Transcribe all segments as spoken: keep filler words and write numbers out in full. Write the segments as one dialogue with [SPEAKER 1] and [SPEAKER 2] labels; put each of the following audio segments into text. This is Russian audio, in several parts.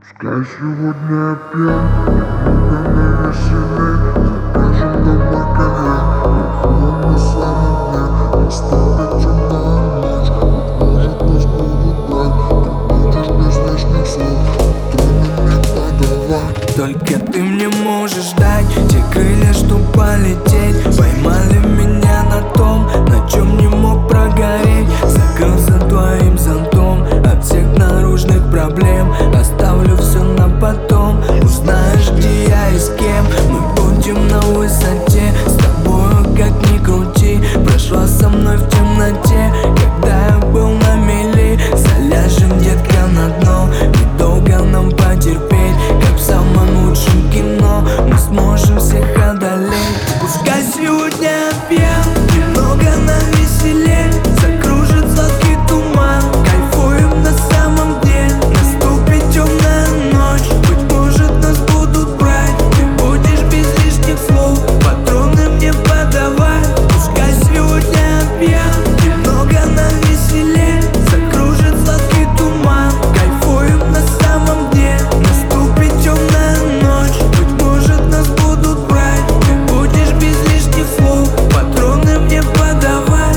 [SPEAKER 1] Пускай сегодня пьян, много навеселей. Закажем домой коньяк, выходим на самом дне. Наступит темная ночь, быть может нас будут брать. Ты будешь без лишних слов, трудно мне подавать.
[SPEAKER 2] Только ты мне можешь дать те крылья, чтоб полететь. Поймали меня на том, на чем не мог прогореть. Закрылся твоим зонтом от всех наружных проблем. Оставлю все на потом, узнаешь, где я и с кем. Мы будем на высоте, с тобою как ни крути. Прошла со мной в темноте, когда я был на мели. Заляжем, детка, на дно, недолго нам потерпеть. Как в самом лучшем кино мы сможем всех одолеть. Пускай сегодня пьян, немного навеселей. Закружит сладкий туман, кайфуем на самом деле. Наступит темная ночь, быть может нас будут брать. Ты будешь без лишних слов, патроны мне подавай. Пускай сегодня пьян, немного навеселей. Закружит сладкий туман, кайфуем на самом деле. Наступит темная ночь, быть может нас будут брать. Ты будешь без лишних слов, патроны мне подавай.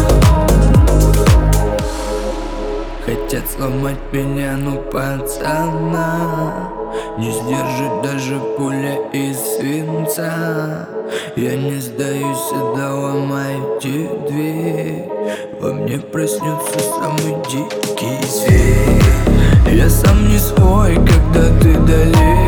[SPEAKER 2] Хотят сломать меня, ну пацана не сдержит даже пуля из свинца. Я не сдаюсь, доломайте дверь. Во мне проснется самый дикий зверь. Я сам не свой, когда ты далеко.